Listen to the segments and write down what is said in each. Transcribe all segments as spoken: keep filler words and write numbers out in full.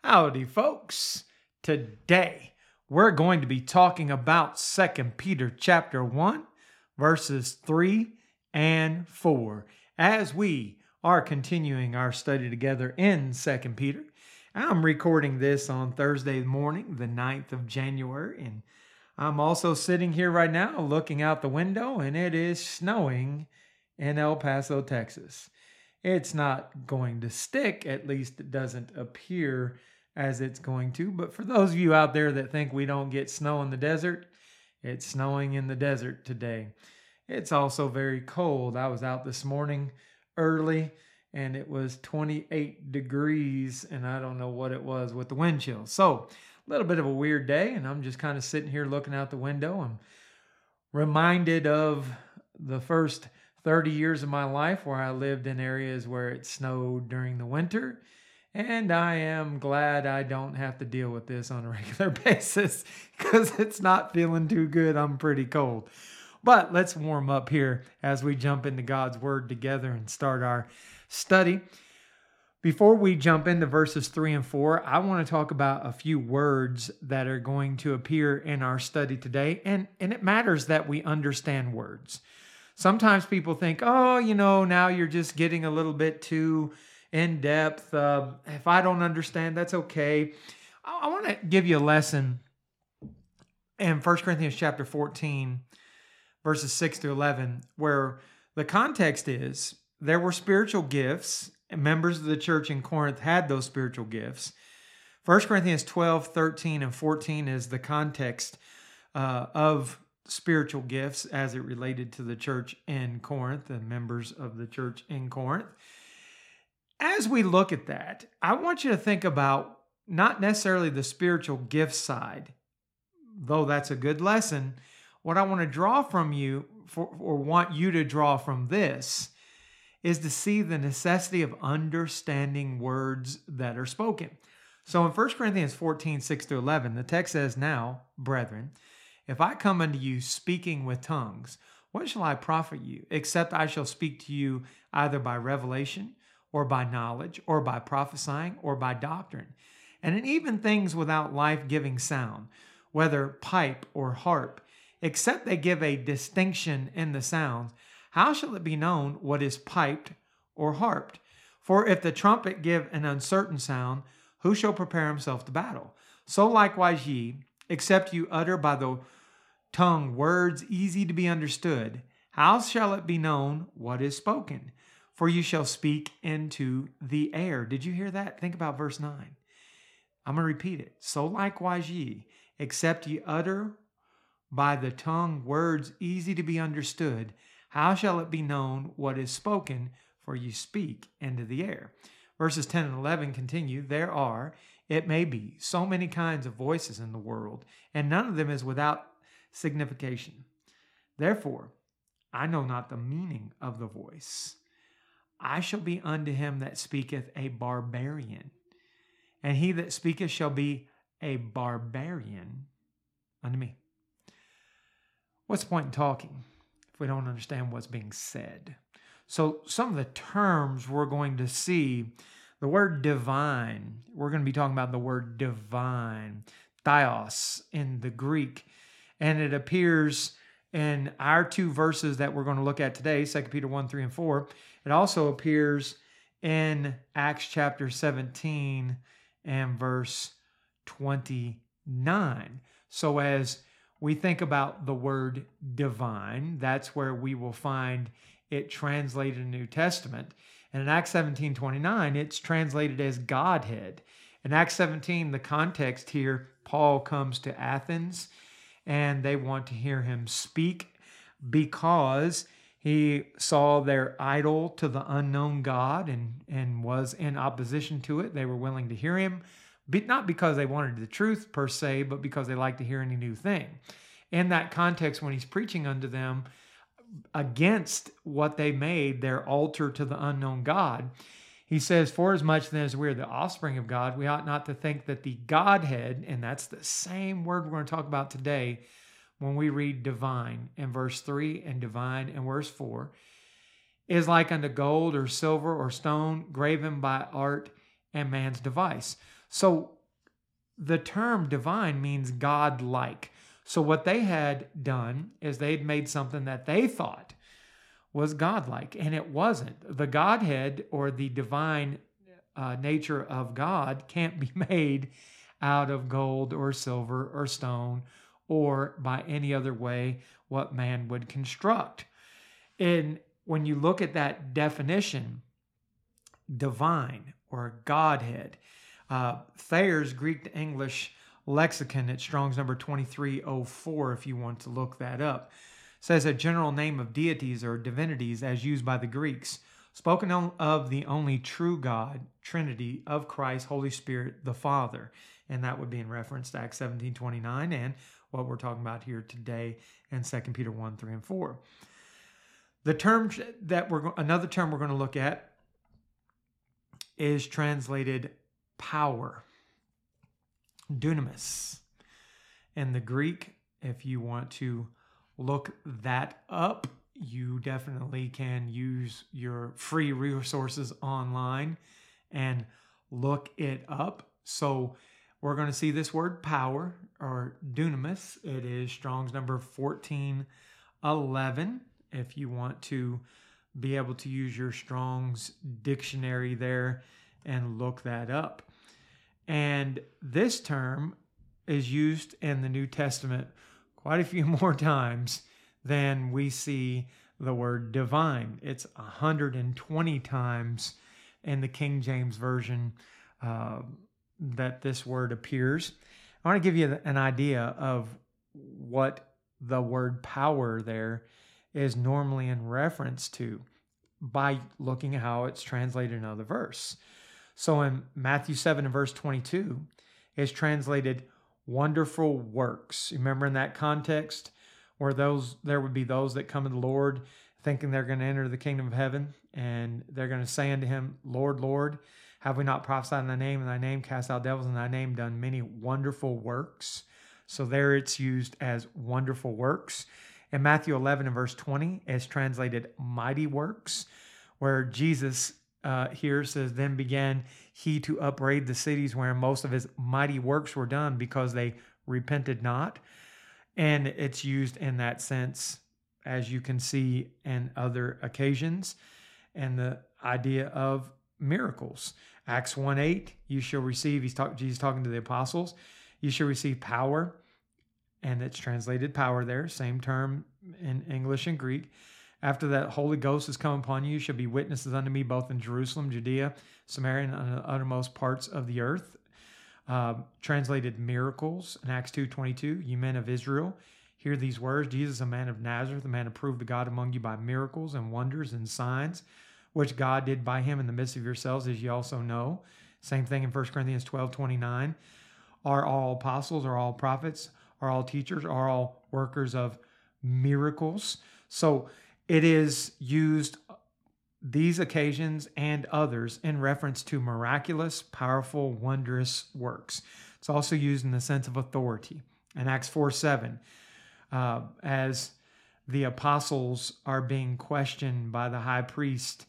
Howdy, folks. Today, we're going to be talking about Second Peter chapter one, verses three and four, as we are continuing our study together in Second Peter. I'm recording this on Thursday morning, the ninth of January, and I'm also sitting here right now looking out the window, and it is snowing in El Paso, Texas. It's not going to stick, at least it doesn't appear as it's going to. But for those of you out there that think we don't get snow in the desert, it's snowing in the desert today. It's also very cold. I was out this morning early and it was twenty-eight degrees and I don't know what it was with the wind chill. So a little bit of a weird day, and I'm just kind of sitting here looking out the window. I'm reminded of the first thirty years of my life where I lived in areas where it snowed during the winter. And I am glad I don't have to deal with this on a regular basis because it's not feeling too good. I'm pretty cold. But let's warm up here as we jump into God's Word together and start our study. Before we jump into verses three and four, I want to talk about a few words that are going to appear in our study today. And, and it matters that we understand words. Sometimes people think, oh, you know, now you're just getting a little bit too in depth. Uh, if I don't understand, that's okay. I, I want to give you a lesson in First Corinthians chapter fourteen, verses six to eleven, where the context is there were spiritual gifts, and members of the church in Corinth had those spiritual gifts. First Corinthians twelve, thirteen, and fourteen is the context uh, of spiritual gifts as it related to the church in Corinth and members of the church in Corinth. As we look at that, I want you to think about not necessarily the spiritual gift side, though that's a good lesson. What I want to draw from you, for, or want you to draw from this, is to see the necessity of understanding words that are spoken. So in First Corinthians fourteen, six to eleven, the text says, "Now, brethren, if I come unto you speaking with tongues, what shall I profit you, except I shall speak to you either by revelation, or by knowledge, or by prophesying, or by doctrine? And in even things without life-giving sound, whether pipe or harp, except they give a distinction in the sounds, how shall it be known what is piped or harped? For if the trumpet give an uncertain sound, who shall prepare himself to battle? So likewise ye, except you utter by the tongue words easy to be understood, how shall it be known what is spoken? For you shall speak into the air." Did you hear that? Think about verse nine. I'm going to repeat it. "So likewise ye, except ye utter by the tongue words easy to be understood, how shall it be known what is spoken? For you speak into the air." Verses ten and eleven continue, "There are, it may be, so many kinds of voices in the world, and none of them is without signification. Therefore, I know not the meaning of the voice. I shall be unto him that speaketh a barbarian, and he that speaketh shall be a barbarian unto me." What's the point in talking if we don't understand what's being said? So some of the terms we're going to see, the word divine, we're going to be talking about the word divine, theos in the Greek, and it appears in our two verses that we're going to look at today, Second Peter one, three, and four. It also appears in Acts chapter seventeen and verse twenty-nine. So as we think about the word divine, that's where we will find it translated in the New Testament. And in Acts seventeen, twenty-nine, it's translated as Godhead. In Acts seventeen, the context here, Paul comes to Athens and they want to hear him speak because he saw their idol to the unknown God and, and was in opposition to it. They were willing to hear him, but not because they wanted the truth per se, but because they liked to hear any new thing. In that context, when he's preaching unto them against what they made their altar to the unknown God, he says, "For as much then as we are the offspring of God, we ought not to think that the Godhead," and that's the same word we're going to talk about today when we read divine in verse three and divine in verse four, "is like unto gold or silver or stone graven by art and man's device." So the term divine means God-like. So what they had done is they'd made something that they thought was godlike, and it wasn't. The Godhead or the divine uh, nature of God can't be made out of gold or silver or stone or by any other way what man would construct. And when you look at that definition, divine or Godhead, uh, Thayer's Greek to English lexicon at Strong's number twenty-three oh four, if you want to look that up, says a general name of deities or divinities as used by the Greeks, spoken of the only true God, Trinity of Christ, Holy Spirit, the Father. And that would be in reference to Acts seventeen twenty-nine and what we're talking about here today in Second Peter one, three, and four. The term that we're another term we're going to look at is translated power, dunamis. In the Greek, if you want to look that up, you definitely can use your free resources online and look it up. So we're going to see this word power or dunamis. It is Strong's number fourteen eleven. If you want to be able to use your Strong's dictionary there and look that up. And this term is used in the New Testament quite a few more times than we see the word divine. It's one hundred twenty times in the King James Version uh, that this word appears. I want to give you an idea of what the word power there is normally in reference to by looking at how it's translated in another verse. So in Matthew seven and verse twenty-two, it's translated wonderful works. Remember in that context where those there would be those that come to the Lord thinking they're going to enter the kingdom of heaven, and they're going to say unto him, Lord, Lord, have we not prophesied in thy name, in thy name cast out devils, in thy name done many wonderful works? So there it's used as wonderful works. In Matthew eleven and verse twenty, it's translated mighty works, where Jesus uh, here says, then began he to upbraid the cities where most of his mighty works were done because they repented not. And it's used in that sense, as you can see in other occasions, and the idea of miracles. Acts one eight, you shall receive, he's talk, Jesus talking to the apostles, you shall receive power, and it's translated power there, same term in English and Greek. After that Holy Ghost has come upon you, you shall be witnesses unto me both in Jerusalem, Judea, Samaria, and on the uttermost parts of the earth. Uh, translated miracles in Acts two twenty-two, you men of Israel, hear these words, Jesus, a man of Nazareth, a man approved of God among you by miracles and wonders and signs, which God did by him in the midst of yourselves, as you also know. Same thing in First Corinthians twelve twenty-nine. Are all apostles, are all prophets, are all teachers, are all workers of miracles? So it is used these occasions and others in reference to miraculous, powerful, wondrous works. It's also used in the sense of authority. In Acts four seven, uh, as the apostles are being questioned by the high priest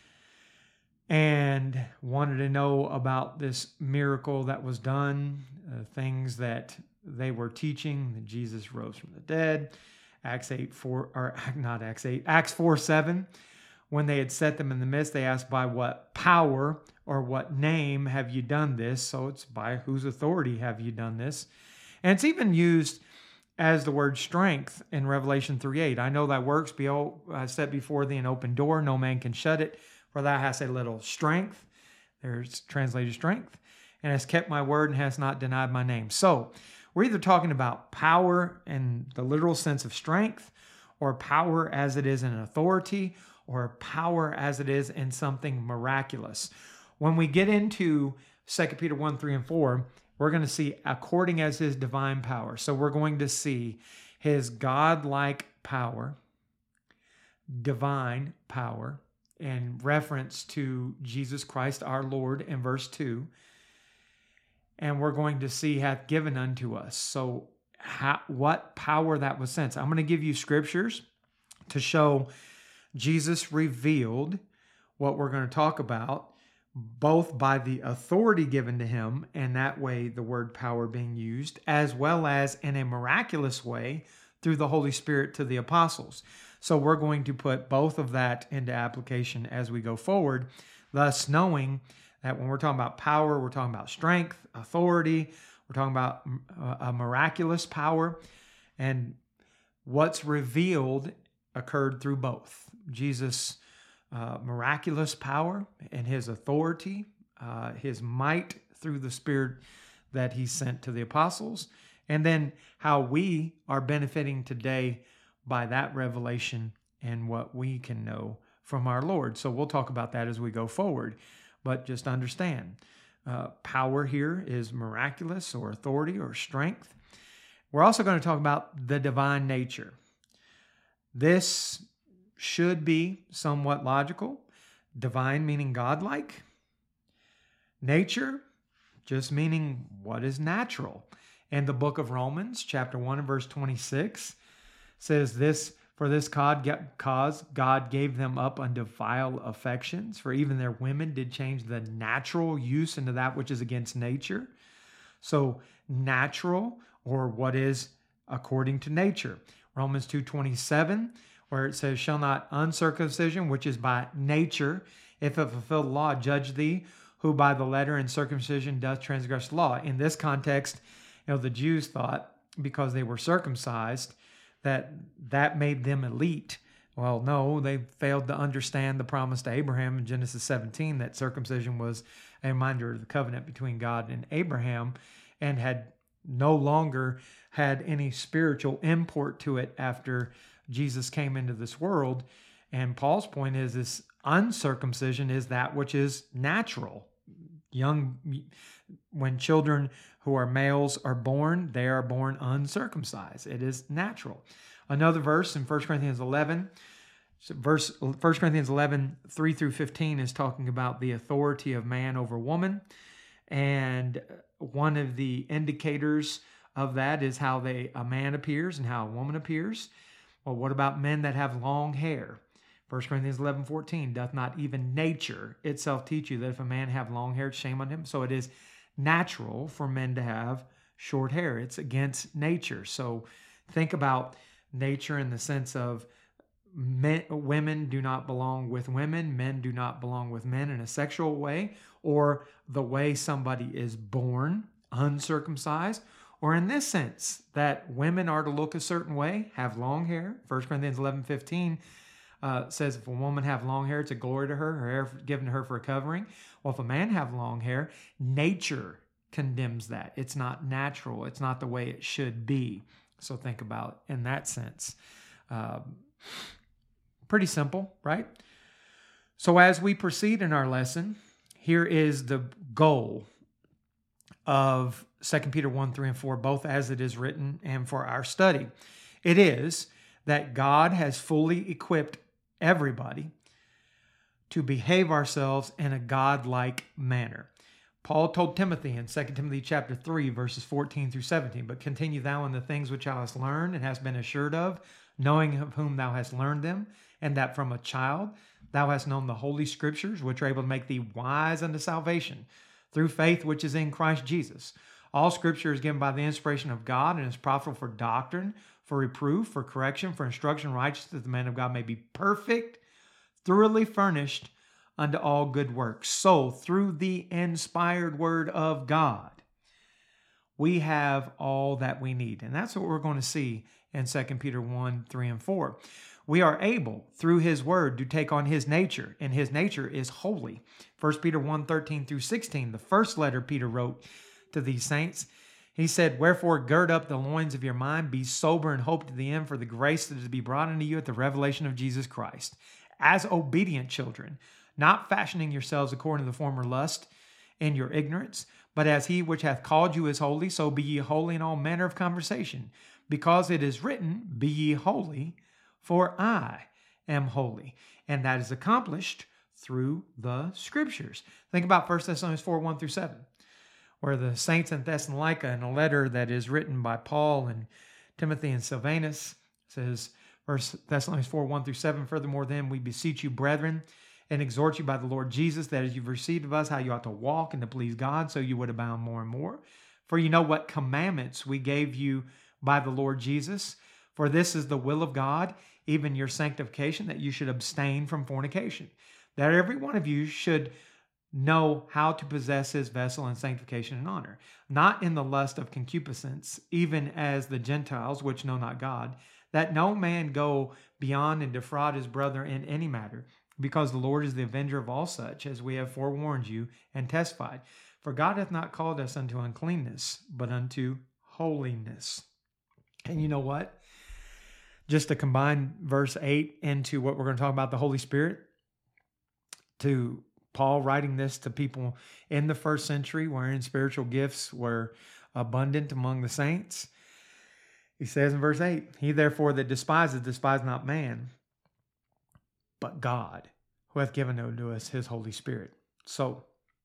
and wanted to know about this miracle that was done, uh, things that they were teaching, that Jesus rose from the dead. Acts eight four, or not Acts eight, Acts four seven, when they had set them in the midst, they asked, by what power or what name have you done this? So it's by whose authority have you done this? And it's even used as the word strength in Revelation three eight. I know thy works, behold, I set before thee an open door, no man can shut it, for thou hast a little strength. There's translated strength. And hast kept my word and hast not denied my name. So we're either talking about power in the literal sense of strength, or power as it is in authority, or power as it is in something miraculous. When we get into Second Peter one, three, and four, we're going to see according as his divine power. So we're going to see his God-like power, divine power, in reference to Jesus Christ our Lord in verse two. And we're going to see hath given unto us. So how, what power that was sent. I'm going to give you scriptures to show Jesus revealed what we're going to talk about both by the authority given to him, and that way the word power being used, as well as in a miraculous way through the Holy Spirit to the apostles. So we're going to put both of that into application as we go forward, thus knowing that when we're talking about power, we're talking about strength, authority, we're talking about a miraculous power, and what's revealed occurred through both. Jesus' uh, miraculous power and his authority, uh, his might through the Spirit that he sent to the apostles, and then how we are benefiting today by that revelation and what we can know from our Lord. So we'll talk about that as we go forward. But just understand, uh, power here is miraculous or authority or strength. We're also going to talk about the divine nature. This should be somewhat logical. Divine meaning godlike. Nature just meaning what is natural. And the book of Romans, chapter one and verse twenty-six, says this, for this cause God gave them up unto vile affections, for even their women did change the natural use into that which is against nature. So natural, or what is according to nature. Romans two twenty-seven, where it says, shall not uncircumcision, which is by nature, if it fulfill the law, judge thee, who by the letter and circumcision doth transgress the law. In this context, you know, the Jews thought because they were circumcised that that made them elite. Well, no, they failed to understand the promise to Abraham in Genesis seventeen that circumcision was a reminder of the covenant between God and Abraham, and had no longer had any spiritual import to it after Jesus came into this world. And Paul's point is this uncircumcision is that which is natural. Young, when children who are males are born, they are born uncircumcised. It is natural. Another verse in First Corinthians eleven, verse First Corinthians eleven, three through fifteen is talking about the authority of man over woman. And one of the indicators of that is how they a man appears and how a woman appears. Well, what about men that have long hair? First Corinthians eleven, fourteen, doth not even nature itself teach you that if a man have long hair, it's shame on him? So it is natural for men to have short hair. It's against nature. So think about nature in the sense of men, women do not belong with women, men do not belong with men in a sexual way, or the way somebody is born, uncircumcised, or in this sense that women are to look a certain way, have long hair. First Corinthians eleven, fifteen uh, says if a woman have long hair, it's a glory to her, her hair given to her for a covering. Well, if a man have long hair, nature condemns that. It's not natural. It's not the way it should be. So think about in that sense. Um, pretty simple, right? So as we proceed in our lesson, here is the goal of Second Peter one, three, and four, both as it is written and for our study. It is that God has fully equipped everybody to behave ourselves in a God-like manner. Paul told Timothy in Second Timothy chapter three, verses fourteen through seventeen, but continue thou in the things which thou hast learned and hast been assured of, knowing of whom thou hast learned them, and that from a child thou hast known the holy scriptures, which are able to make thee wise unto salvation, through faith which is in Christ Jesus. All scripture is given by the inspiration of God and is profitable for doctrine, for reproof, for correction, for instruction in righteousness, that the man of God may be perfect, thoroughly furnished unto all good works. So, through the inspired word of God, we have all that we need. And that's what we're going to see in Second Peter one, three, and four. We are able, through his word, to take on his nature, and his nature is holy. First Peter one, thirteen through sixteen, the first letter Peter wrote to these saints, he said, wherefore gird up the loins of your mind, be sober and hope to the end for the grace that is to be brought unto you at the revelation of Jesus Christ. As obedient children, not fashioning yourselves according to the former lust in your ignorance, but as he which hath called you is holy, so be ye holy in all manner of conversation. Because it is written, be ye holy, for I am holy. And that is accomplished through the scriptures. Think about First Thessalonians four, one through seven, where the saints in Thessalonica, in a letter that is written by Paul and Timothy and Silvanus, says, First Thessalonians four, one through seven, furthermore then we beseech you, brethren, and exhort you by the Lord Jesus, that as you've received of us, how you ought to walk and to please God, so you would abound more and more. For you know what commandments we gave you by the Lord Jesus. For this is the will of God, even your sanctification, that you should abstain from fornication, that every one of you should know how to possess his vessel in sanctification and honor, not in the lust of concupiscence, even as the Gentiles which know not God, that no man go beyond and defraud his brother in any matter, because the Lord is the avenger of all such, as we have forewarned you and testified. For God hath not called us unto uncleanness, but unto holiness. And you know what? Just to combine verse eight into what we're going to talk about, the Holy Spirit, to Paul writing this to people in the first century wherein spiritual gifts were abundant among the saints. He says in verse eight, he therefore that despises, despise not man, but God, who hath given unto us his Holy Spirit. So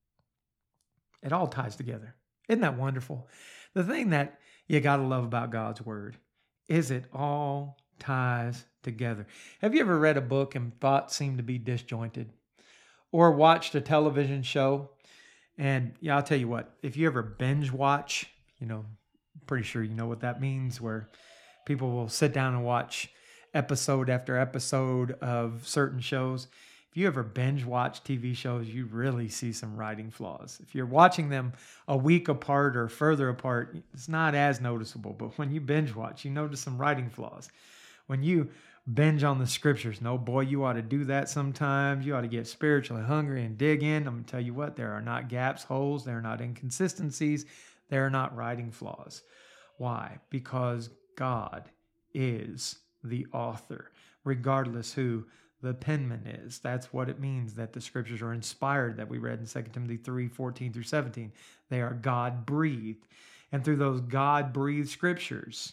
it all ties together. Isn't that wonderful? The thing that you got to love about God's word is it all ties together. Have you ever read a book and thoughts seemed to be disjointed? Or watched a television show? And yeah, I'll tell you what, if you ever binge watch, you know, pretty sure you know what that means, where people will sit down and watch episode after episode of certain shows. If you ever binge watch T V shows, you really see some writing flaws. If you're watching them a week apart or further apart, it's not as noticeable. But when you binge watch, you notice some writing flaws. When you binge on the scriptures, no, boy, you ought to do that sometimes. You ought to get spiritually hungry and dig in. I'm going to tell you what, there are not gaps, holes. There are not inconsistencies. There are not writing flaws. Why? Because God is the author, regardless who the penman is. That's what it means that the scriptures are inspired, that we read in Second Timothy three, fourteen through seventeen. They are God-breathed. And through those God-breathed scriptures,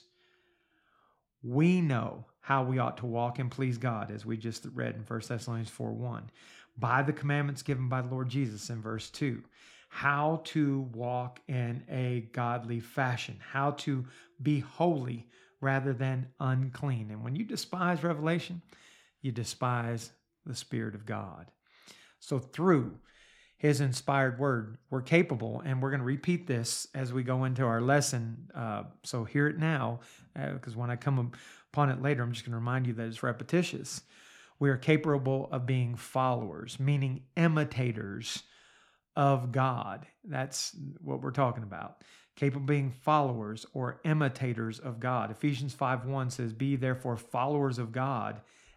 we know how we ought to walk and please God, as we just read in First Thessalonians four one, by the commandments given by the Lord Jesus in verse two. How to walk in a godly fashion, how to be holy rather than unclean. And when you despise revelation, you despise the Spirit of God. So through his inspired word, we're capable, and we're going to repeat this as we go into our lesson. Uh, so hear it now, because uh, when I come upon it later, I'm just going to remind you that it's repetitious. We are capable of being followers, meaning imitators of God. That's what we're talking about. Capable of being followers or imitators of God. Ephesians five one says, be therefore followers of God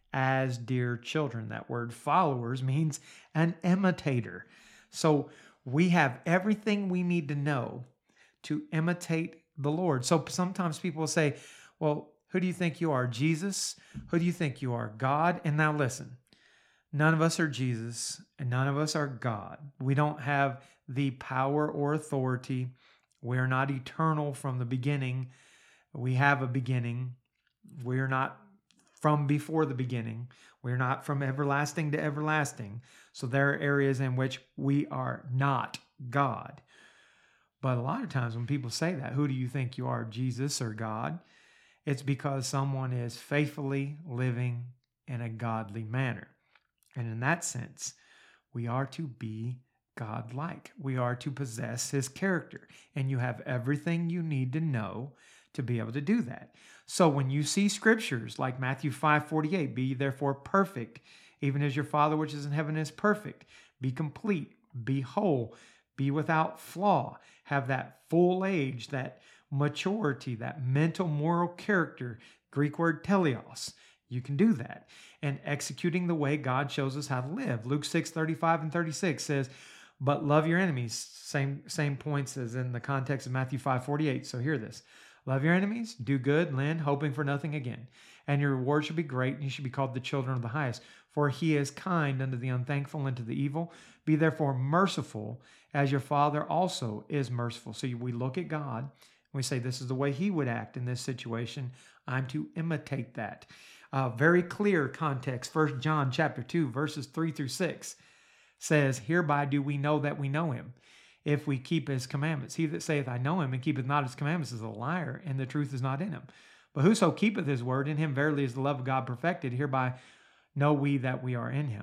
as dear children. That word followers means an imitator. So we have everything we need to know to imitate the Lord. So sometimes people will say, well, who do you think you are, Jesus? Who do you think you are, God? And now listen, none of us are Jesus and none of us are God. We don't have the power or authority. We're not eternal from the beginning. We have a beginning. We're not from before the beginning. We're not from everlasting to everlasting. So there are areas in which we are not God. But a lot of times when people say that, who do you think you are, Jesus or God? It's because someone is faithfully living in a godly manner. And in that sense, we are to be God-like. We are to possess his character. And you have everything you need to know to be able to do that. So when you see scriptures like Matthew five forty-eight, be therefore perfect, even as your Father which is in heaven is perfect. Be complete, be whole, be without flaw. Have that full age, that maturity, that mental moral character, Greek word teleos. You can do that. And executing the way God shows us how to live. Luke six thirty-five and thirty-six says, but love your enemies. Same, same points as in the context of Matthew five forty-eight. So hear this. Love your enemies, do good, lend, hoping for nothing again. And your reward shall be great, and you shall be called the children of the highest. For he is kind unto the unthankful and to the evil. Be therefore merciful, as your Father also is merciful. So we look at God, and we say, this is the way he would act in this situation. I'm to imitate that. Uh, very clear context. First John chapter two, verses three through six says, hereby do we know that we know him, if we keep his commandments. He that saith, I know him, and keepeth not his commandments is a liar, and the truth is not in him. But whoso keepeth his word, in him verily is the love of God perfected. Hereby know we that we are in him.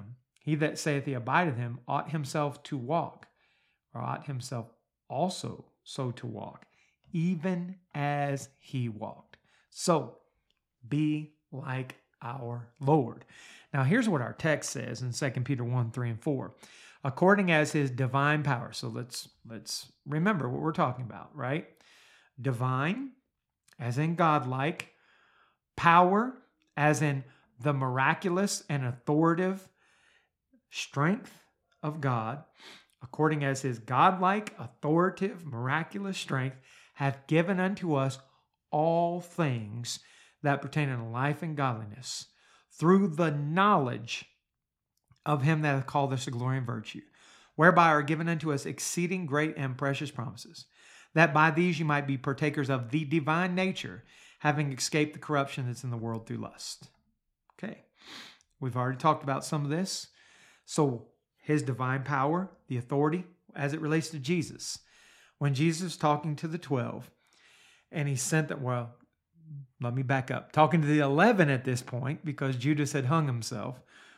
He that saith he abideth him ought himself to walk, or ought himself also so to walk, even as he walked. So be like our Lord. Now here's what our text says in Second Peter one, three, and four. According as his divine power. So let's let's remember what we're talking about, right? Divine, as in godlike. Power, as in the miraculous and authoritative strength of God. According as his godlike, authoritative, miraculous strength hath given unto us all things that pertain unto life and godliness, through the knowledge of him that hath called us to glory and virtue, whereby are given unto us exceeding great and precious promises, that by these you might be partakers of the divine nature, having escaped the corruption that's in the world through lust. Okay, we've already talked about some of this. So his divine power, the authority, as it relates to Jesus. When Jesus was talking to the twelve, and he sent them, well, let me back up. Talking to the eleven at this point, because Judas had hung himself.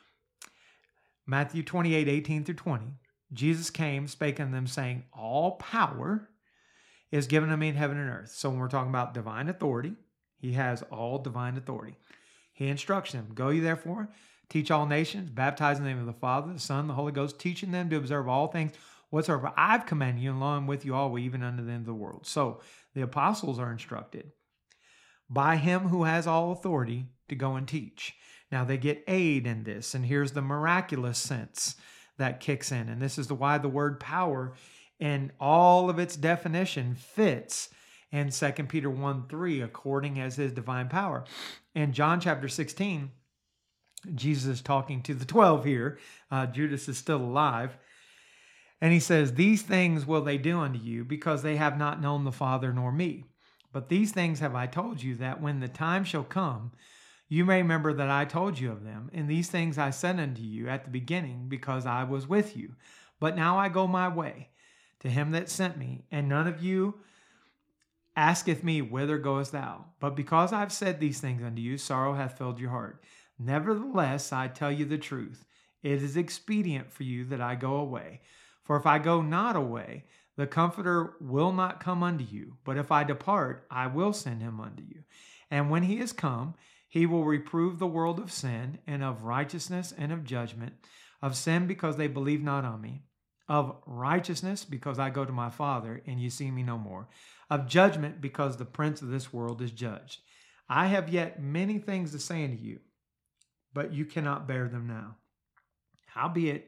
Matthew twenty-eight, eighteen through twenty. Jesus came, spake unto them, saying, all power is given to me in heaven and earth. So when we're talking about divine authority, he has all divine authority. He instructs them, go ye therefore, teach all nations, baptize in the name of the Father, the Son, the Holy Ghost, teaching them to observe all things whatsoever I've commanded you, and lo, I'm with you always, even unto the end of the world. So the apostles are instructed by him who has all authority to go and teach. Now they get aid in this, and here's the miraculous sense that kicks in. And this is the, why the word power in all of its definition fits in Second Peter one, three, according as his divine power. In John chapter sixteen, Jesus is talking to the twelve here. Uh, Judas is still alive. And he says, these things will they do unto you, because they have not known the Father nor me. But these things have I told you, that when the time shall come, you may remember that I told you of them. And these things I said unto you at the beginning, because I was with you. But now I go my way to him that sent me, and none of you asketh me, whither goest thou? But because I have said these things unto you, sorrow hath filled your heart. Nevertheless, I tell you the truth. It is expedient for you that I go away. For if I go not away, the Comforter will not come unto you. But if I depart, I will send him unto you. And when he is come, he will reprove the world of sin, and of righteousness, and of judgment. Of sin, because they believe not on me. Of righteousness, because I go to my Father, and ye see me no more. Of judgment, because the prince of this world is judged. I have yet many things to say unto you, but you cannot bear them now. Howbeit,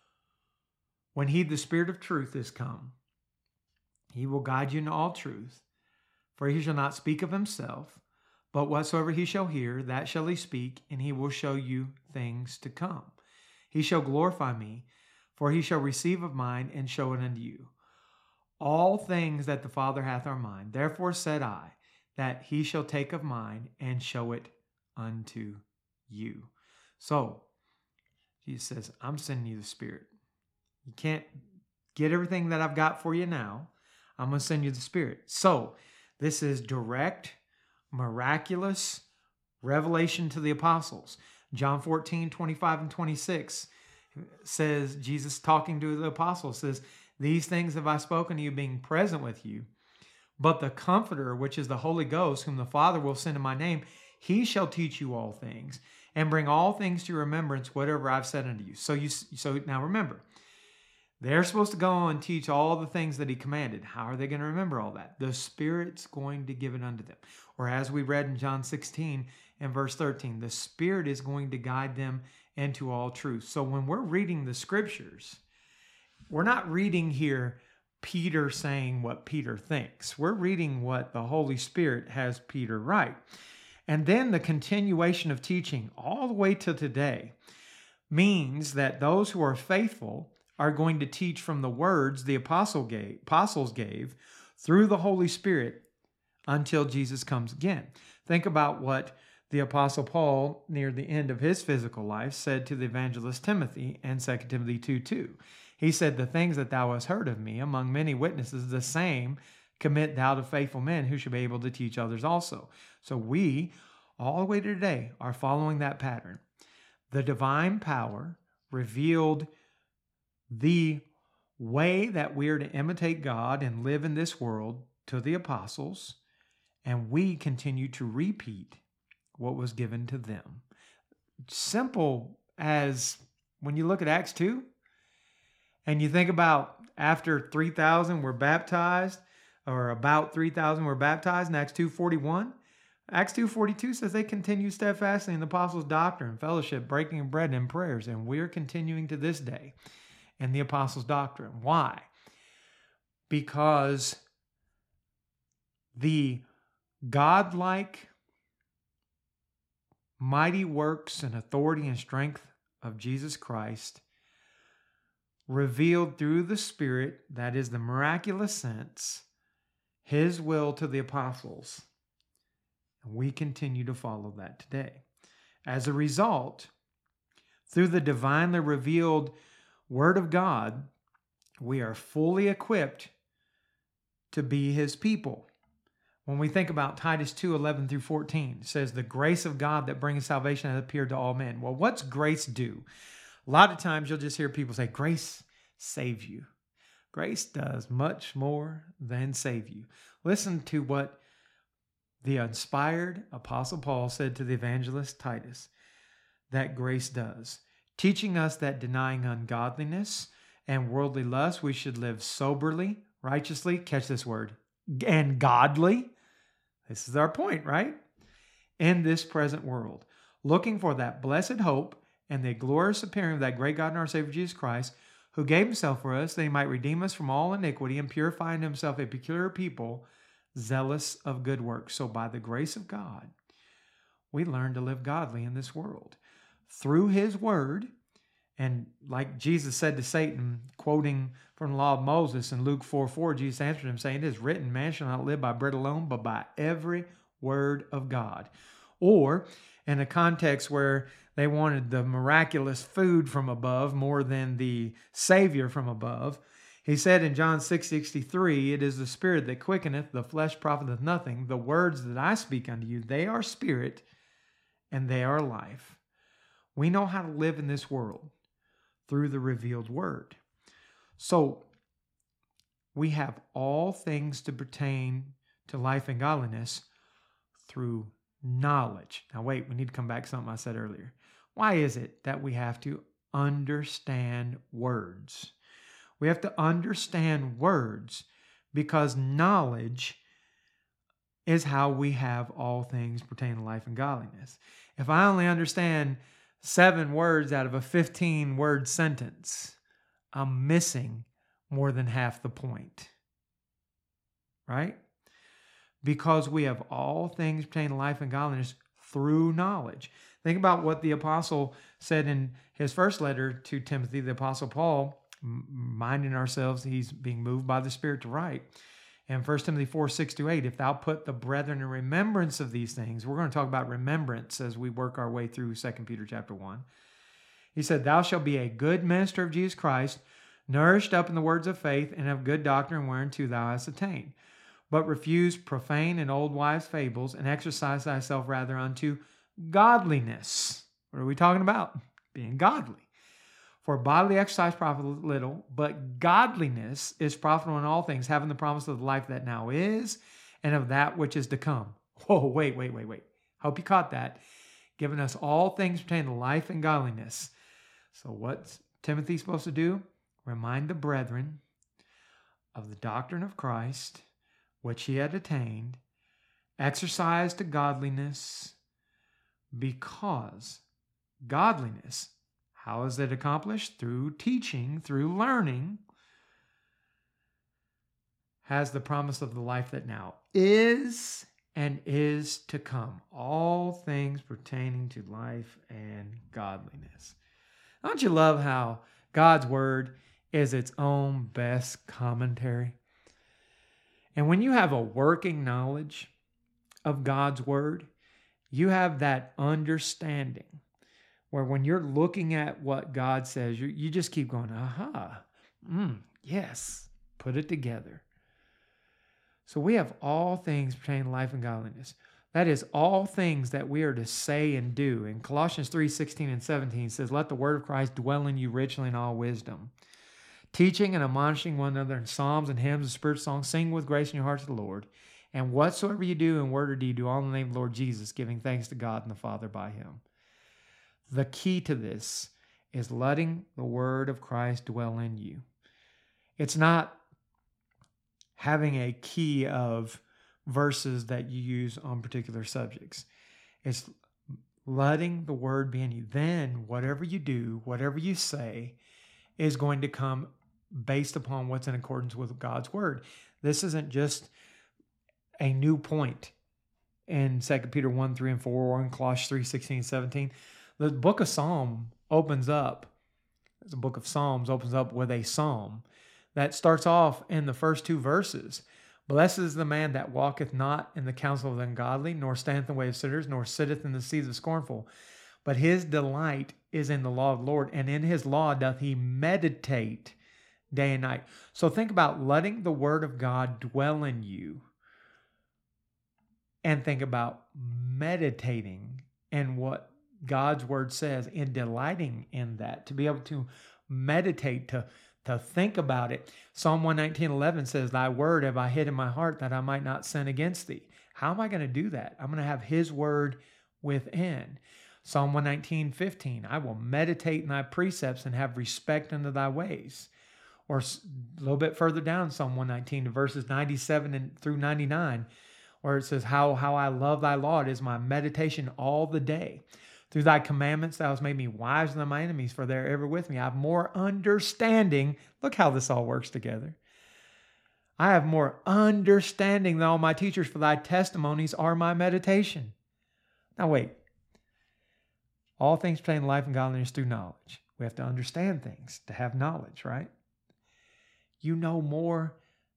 when he, the Spirit of truth, is come, he will guide you into all truth. For he shall not speak of himself, but whatsoever he shall hear, that shall he speak, and he will show you things to come. He shall glorify me, for he shall receive of mine, and show it unto you. All things that the Father hath are mine. Therefore said I, that he shall take of mine, and show it unto you. So, Jesus says, I'm sending you the Spirit. You can't get everything that I've got for you now. I'm going to send you the Spirit. So, this is direct, miraculous revelation to the apostles. John fourteen, twenty-five and twenty-six says, Jesus talking to the apostles says, these things have I spoken to you, being present with you. But the Comforter, which is the Holy Ghost, whom the Father will send in my name, he shall teach you all things, and bring all things to your remembrance, whatever I've said unto you. So you, so now remember, they're supposed to go and teach all the things that he commanded. How are they going to remember all that? The Spirit's going to give it unto them. Or as we read in John sixteen and verse thirteen, the Spirit is going to guide them into all truth. So when we're reading the scriptures, we're not reading here Peter saying what Peter thinks. We're reading what the Holy Spirit has Peter write. And then the continuation of teaching all the way to today means that those who are faithful are going to teach from the words the apostle gave, apostles gave through the Holy Spirit until Jesus comes again. Think about what the Apostle Paul, near the end of his physical life, said to the evangelist Timothy in Second Timothy two two. He said, the things that thou hast heard of me among many witnesses, the same commit thou to faithful men who shall be able to teach others also. So we, all the way to today, are following that pattern. The divine power revealed the way that we are to imitate God and live in this world to the apostles, and we continue to repeat what was given to them. Simple as when you look at Acts two and you think about after three thousand were baptized, or about three thousand were baptized in Acts two forty-one. Acts two forty-two says they continued steadfastly in the apostles' doctrine, fellowship, breaking of bread, and prayers. And we're continuing to this day in the apostles' doctrine. Why? Because the godlike, mighty works and authority and strength of Jesus Christ revealed through the Spirit, that is the miraculous sense, His will to the apostles. And we continue to follow that today. As a result, through the divinely revealed Word of God, we are fully equipped to be His people. When we think about Titus two eleven through fourteen, it says, the grace of God that brings salvation has appeared to all men. Well, what's grace do? A lot of times you'll just hear people say, grace saves you. Grace does much more than save you. Listen to what the inspired Apostle Paul said to the evangelist Titus that grace does, teaching us that denying ungodliness and worldly lust, we should live soberly, righteously, catch this word, and godly. This is our point, right? In this present world, looking for that blessed hope and the glorious appearing of that great God and our Savior Jesus Christ, who gave Himself for us that He might redeem us from all iniquity and purify in Himself a peculiar people, zealous of good works. So by the grace of God, we learn to live godly in this world through His Word. And like Jesus said to Satan, quoting from the law of Moses in Luke four four, Jesus answered him, saying, it is written, man shall not live by bread alone, but by every word of God. Or in a context where they wanted the miraculous food from above more than the Savior from above, He said in John six sixty-three, it is the Spirit that quickeneth, the flesh profiteth nothing. The words that I speak unto you, they are spirit and they are life. We know how to live in this world through the revealed Word. So we have all things to pertain to life and godliness through knowledge. Now wait, we need to come back to something I said earlier. Why is it that we have to understand words? We have to understand words because knowledge is how we have all things pertaining to life and godliness. If I only understand seven words out of a fifteen word sentence, I'm missing more than half the point. Right? Because we have all things pertaining to life and godliness through knowledge. Think about what the apostle said in his first letter to Timothy, the apostle Paul, reminding ourselves he's being moved by the Spirit to write. And First Timothy four, six to eight, if thou put the brethren in remembrance of these things, we're going to talk about remembrance as we work our way through Second Peter chapter one. He said, thou shalt be a good minister of Jesus Christ, nourished up in the words of faith and of good doctrine whereunto thou hast attained. But refuse profane and old wives' fables, and exercise thyself rather unto godliness. What are we talking about? Being godly. For bodily exercise profiteth little, but godliness is profitable in all things, having the promise of the life that now is, and of that which is to come. Whoa, wait, wait, wait, wait. Hope you caught that. Giving us all things pertaining to life and godliness. So what's Timothy supposed to do? Remind the brethren of the doctrine of Christ, which he had attained, exercise to godliness, because godliness, how is it accomplished? Through teaching, through learning, has the promise of the life that now is and is to come. All things pertaining to life and godliness. Don't you love how God's Word is its own best commentary? And when you have a working knowledge of God's Word, you have that understanding where when you're looking at what God says, you, you just keep going, aha, mm, yes, put it together. So we have all things pertaining to life and godliness That is all things that we are to say and do. In Colossians three sixteen and seventeen, it says, let the word of Christ dwell in you richly in all wisdom, teaching and admonishing one another in psalms and hymns and spiritual songs, sing with grace in your heart to the Lord. And whatsoever you do in word or deed, do all in the name of the Lord Jesus, giving thanks to God and the Father by him. The key to this is letting the word of Christ dwell in you. It's not having a key of verses that you use on particular subjects. It's letting the word be in you. Then whatever you do, whatever you say, is going to come based upon what's in accordance with God's word. This isn't just a new point in Second Peter one, three, and four, or in Colossians three, sixteen, and seventeen. The book of Psalm opens up, the book of Psalms opens up with a psalm that starts off in the first two verses. Blessed is the man that walketh not in the counsel of the ungodly, nor standeth in the way of sinners, nor sitteth in the seat of the scornful. But his delight is in the law of the Lord, and in his law doth he meditate day and night. So think about letting the word of God dwell in you, and think about meditating in what God's word says, and delighting in that, to be able to meditate, to to think about it. Psalm one nineteen, eleven says, thy word have I hid in my heart that I might not sin against thee. How am I going to do that? I'm going to have his word within. Psalm one nineteen, fifteen, I will meditate in thy precepts and have respect unto thy ways. Or a little bit further down, Psalm one nineteen, to verses ninety-seven and through ninety-nine, where it says, how, how I love thy law, it is my meditation all the day. Through thy commandments thou hast made me wiser than my enemies, for they are ever with me. I have more understanding. Look how this all works together. I have more understanding than all my teachers, for thy testimonies are my meditation. Now wait. All things pertain to life and godliness through knowledge. We have to understand things to have knowledge, right? You know more.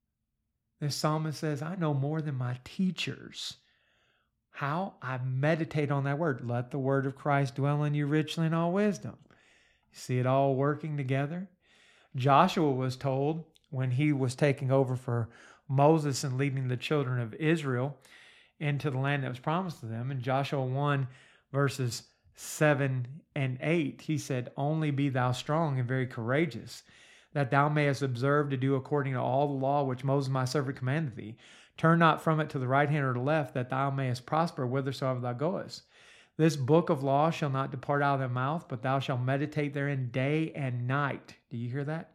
This psalmist says, I know more than my teachers. How? I meditate on that word. Let the word of Christ dwell in you richly in all wisdom. You see it all working together? Joshua was told when he was taking over for Moses and leading the children of Israel into the land that was promised to them. In Joshua one, verses seven and eight, he said, only be thou strong and very courageous, that thou mayest observe to do according to all the law which Moses my servant commanded thee. Turn not from it to the right hand or the left, that thou mayest prosper whithersoever thou goest. This book of law shall not depart out of thy mouth, but thou shalt meditate therein day and night. Do you hear that?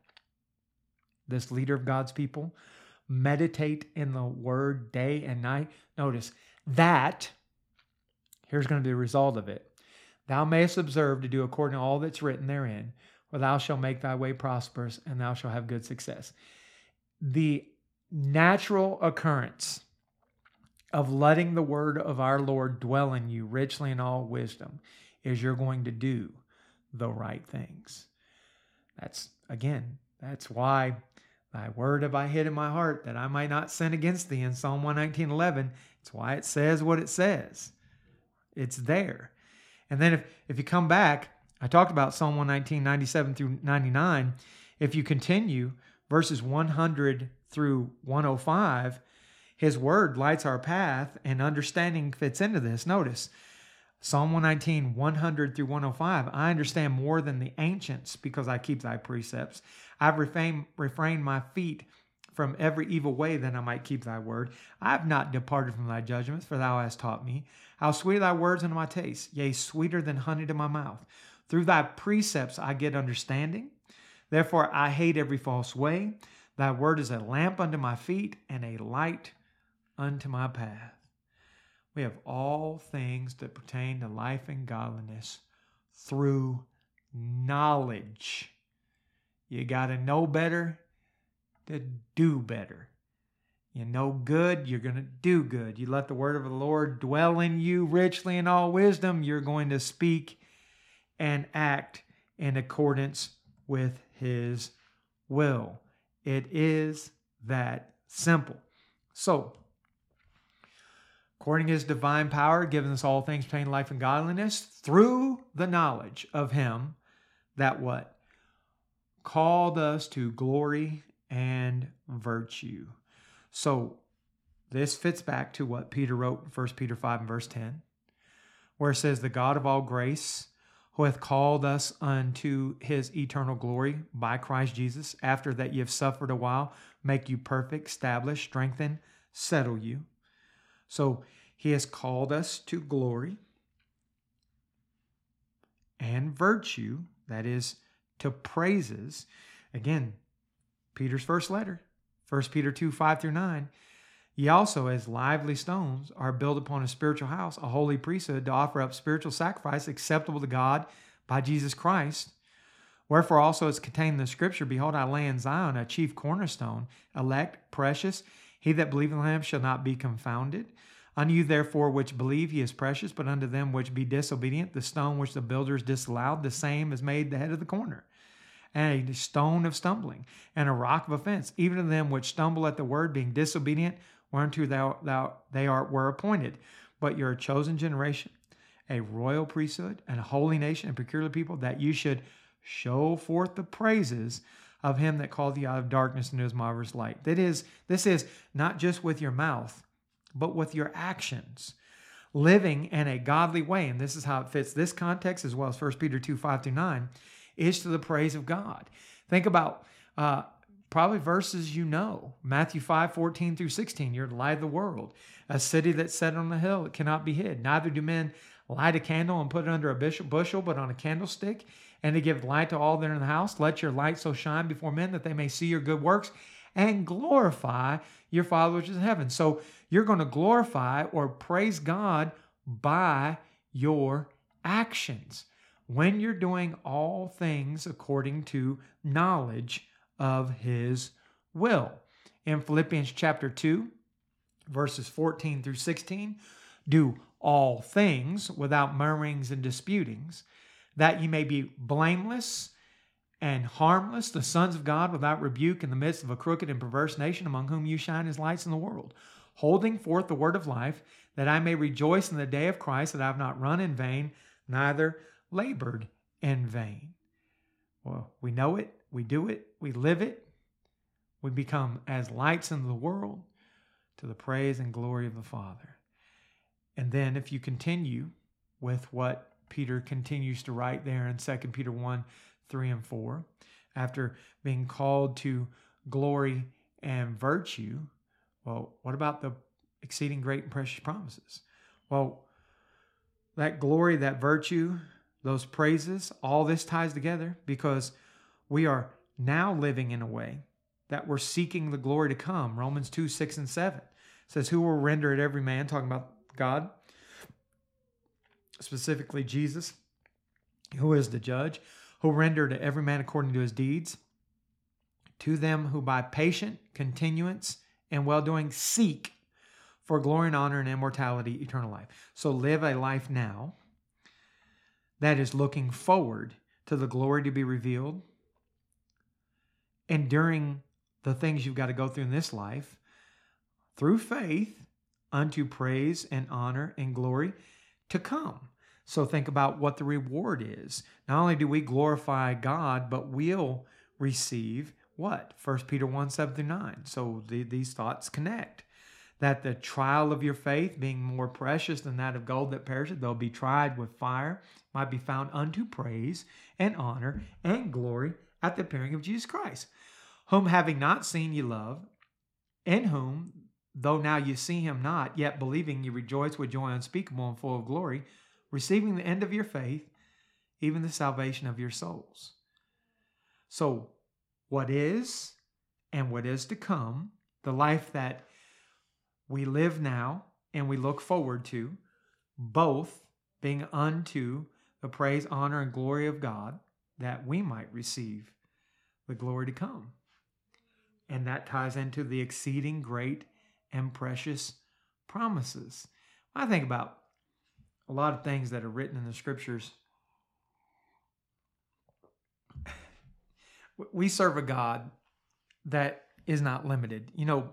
This leader of God's people, meditate in the word day and night. Notice that, here's going to be the result of it. Thou mayest observe to do according to all that's written therein, for thou shalt make thy way prosperous, and thou shalt have good success. The natural occurrence of letting the word of our Lord dwell in you richly in all wisdom is you're going to do the right things. That's, again, that's why thy word have I hid in my heart that I might not sin against thee in Psalm one nineteen, eleven. It's why it says what it says. It's there. And then if, if you come back, I talked about Psalm one nineteen, ninety-seven through ninety-nine. If you continue verses one hundred through one oh five, his word lights our path, and understanding fits into this. Notice, Psalm one nineteen, one hundred through one oh five, I understand more than the ancients because I keep thy precepts. I've refrained, refrained my feet from every evil way that I might keep thy word. I have not departed from thy judgments, for thou hast taught me. How sweet are thy words unto my taste, yea, sweeter than honey to my mouth. Through thy precepts I get understanding. Therefore I hate every false way. Thy word is a lamp unto my feet and a light unto my path. We have all things that pertain to life and godliness through knowledge. You got to know better to do better. You know good, you're going to do good. You let the word of the Lord dwell in you richly in all wisdom, you're going to speak and act in accordance with his will. It is that simple. So, according to his divine power, giving us all things pertaining to life and godliness, through the knowledge of him that what? Called us to glory and virtue. So, this fits back to what Peter wrote in First Peter five and verse ten, where it says, the God of all grace, who hath called us unto his eternal glory by Christ Jesus, after that ye have suffered a while, make you perfect, establish, strengthen, settle you. So he has called us to glory and virtue, that is, to praises. Again, Peter's first letter, First Peter two, five through nine. Ye also, as lively stones, are built upon a spiritual house, a holy priesthood, to offer up spiritual sacrifice acceptable to God by Jesus Christ. Wherefore also is contained in the Scripture, behold, I lay in Zion a chief cornerstone, elect, precious. He that believeth in him shall not be confounded. Unto you therefore which believe he is precious, but unto them which be disobedient, the stone which the builders disallowed, the same is made the head of the corner, and a stone of stumbling, and a rock of offense, even to them which stumble at the word, being disobedient, whereunto thou, thou they are were appointed. But you're a chosen generation, a royal priesthood, and a holy nation, and peculiar people, that you should show forth the praises of him that called you out of darkness into his marvelous light. That is, this is not just with your mouth, but with your actions, living in a godly way. And this is how it fits this context, as well as First Peter two, five through nine, is to the praise of God. Think about uh, probably verses you know. Matthew five, fourteen through sixteen, you're the light of the world. A city that's set on a hill, it cannot be hid. Neither do men light a candle and put it under a bushel, but on a candlestick, and to give light to all that are in the house. Let your light so shine before men that they may see your good works and glorify your Father which is in heaven. So you're going to glorify or praise God by your actions when you're doing all things according to knowledge of his will. In Philippians chapter two, verses fourteen through sixteen, do all things without murmurings and disputings, that ye may be blameless and harmless, the sons of God, without rebuke, in the midst of a crooked and perverse nation, among whom you shine as lights in the world, holding forth the word of life, that I may rejoice in the day of Christ, that I have not run in vain, neither labored in vain. Well, we know it, we do it, we live it, we become as lights in the world to the praise and glory of the Father. And then if you continue with what Peter continues to write there in Second Peter one, three and four, after being called to glory and virtue, well, what about the exceeding great and precious promises? Well, that glory, that virtue, those praises, all this ties together because we are now living in a way that we're seeking the glory to come. Romans two, six and seven says, who will render it every man, talking about God, specifically Jesus, who is the judge, who render to every man according to his deeds, to them who by patient continuance and well-doing seek for glory and honor and immortality, eternal life. So live a life now that is looking forward to the glory to be revealed, enduring the things you've got to go through in this life, through faith, unto praise and honor and glory to come. So think about what the reward is. Not only do we glorify God, but we'll receive what? First Peter one, seven through nine. So the, these thoughts connect. That the trial of your faith, being more precious than that of gold that perisheth, though be tried with fire, might be found unto praise and honor and glory at the appearing of Jesus Christ, whom having not seen ye love, in whom, though now you see him not, yet believing you rejoice with joy unspeakable and full of glory, receiving the end of your faith, even the salvation of your souls. So what is and what is to come, the life that we live now and we look forward to, both being unto the praise, honor, and glory of God, that we might receive the glory to come. And that ties into the exceeding great and precious promises. I think about a lot of things that are written in the scriptures. We serve a God that is not limited. You know,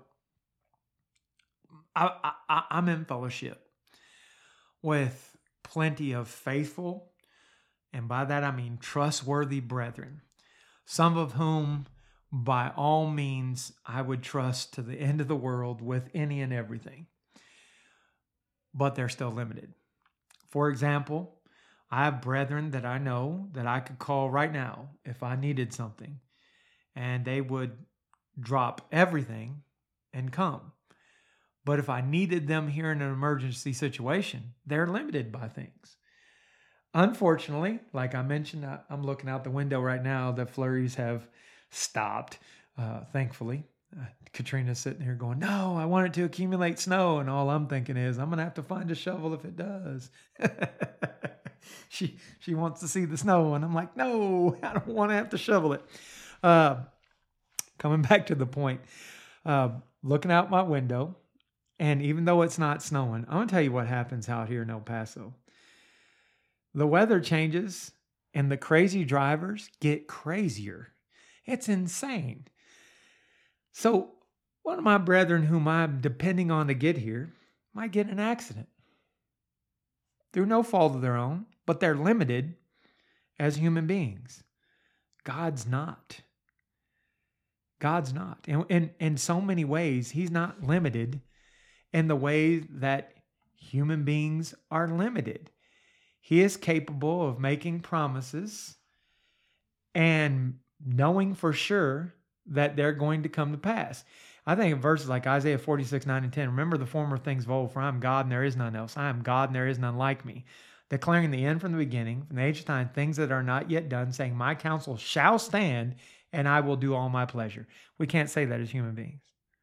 I, I, I'm in fellowship with plenty of faithful, and by that I mean trustworthy brethren, some of whom by all means, I would trust to the end of the world with any and everything. But they're still limited. For example, I have brethren that I know that I could call right now if I needed something, and they would drop everything and come. But if I needed them here in an emergency situation, they're limited by things. Unfortunately, like I mentioned, I'm looking out the window right now. The flurries have stopped, uh, thankfully. Uh, Katrina's sitting here going, no, I want it to accumulate snow. And all I'm thinking is, I'm going to have to find a shovel if it does. she she wants to see the snow. And I'm like, no, I don't want to have to shovel it. Uh, coming back to the point, uh, looking out my window, and even though it's not snowing, I'm going to tell you what happens out here in El Paso. The weather changes and the crazy drivers get crazier. It's insane. So one of my brethren whom I'm depending on to get here might get in an accident through no fault of their own, but they're limited as human beings. God's not. God's not. And in, in so many ways, he's not limited in the way that human beings are limited. He is capable of making promises and knowing for sure that they're going to come to pass. I think of verses like Isaiah forty-six, nine and ten. Remember the former things of old, for I am God and there is none else. I am God and there is none like me. Declaring the end from the beginning, from the age of time, things that are not yet done, saying, my counsel shall stand and I will do all my pleasure. We can't say that as human beings.